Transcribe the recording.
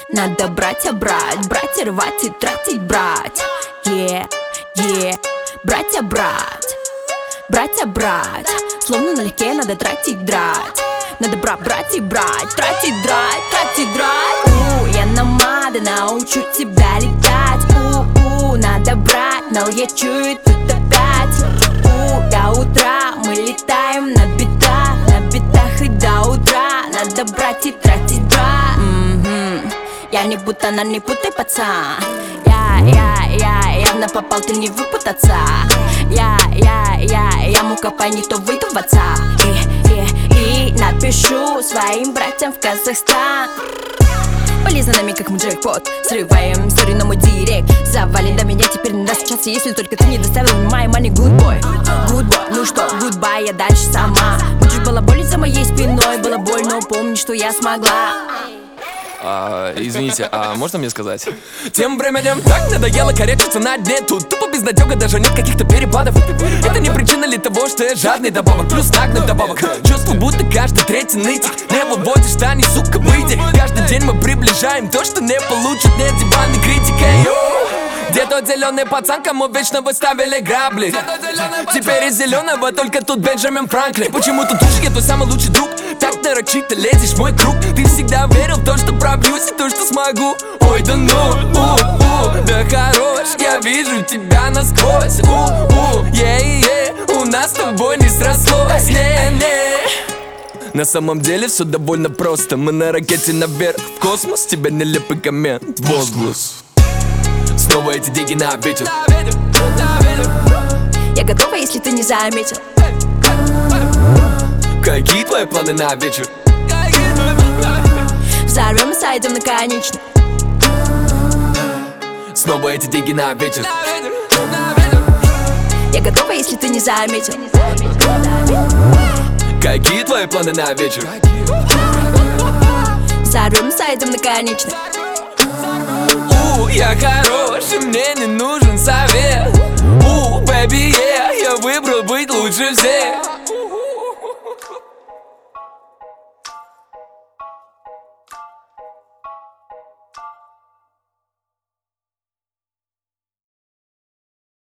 Надо брать, брать и рвать и тратить, брать. Брать, брать. Словно налегке надо тратить, драть. Надо брать и брать, тратить, драть. Я намада, научу тебя летать. Надо брать, но я чую тут опять. До утра мы летаем на битах и до утра. Надо брать и тратить, драть. Я не путана, не путай, пацан. Я явно попал, ты не выпутаться. Я мука, не то выйду в отца. И напишу своим братьям в Казахстан. Вали за нами, как мы джекпот. Срываем историю на мой директ. Завали до меня, теперь надо встречаться. Если только ты не доставил my money, good boy. Ну что, goodbye, я дальше сама. Будешь балаболить за моей спиной. Было больно, помни, что я смогла. Извините, можно мне сказать? Тем временем так надоело корячиться на дне. Тут тупо безнадега, даже нет каких-то перепадов. Это не причина ли того, что я жадный добавок? Плюс нагнут добавок. Чувствую, будто каждый третий нытик. Не выводишь штани, сука, выйди. Каждый день мы приближаем то, что не получит, нет диванной критики. Где тот зеленый пацан, кому вечно выставили грабли? Теперь из зеленого только тут Бенджамин Франклин. Почему ты душишь, я твой самый лучший друг? Так нарочито лезешь в мой круг. Ты всегда верил в то, что пробьюсь и то, что смогу. Ой, да ну, да хорош, я вижу тебя насквозь. У нас с тобой не срослось, не. На самом деле все довольно просто. Мы на ракете наверх, в космос. Тебя нелепый коммент, возглас. Снова эти деньги на ветер. Я готова, если ты не заметил. Какие твои планы на вечер? Взорвем и сойдем на конечный. Снова эти деньги на ветер. Я готова, если ты не заметил. Какие твои планы на вечер? Взорвем и сойдем на конечный. Я хороший, мне не нужен совет. Baby, yeah, я выбрал быть лучше всех.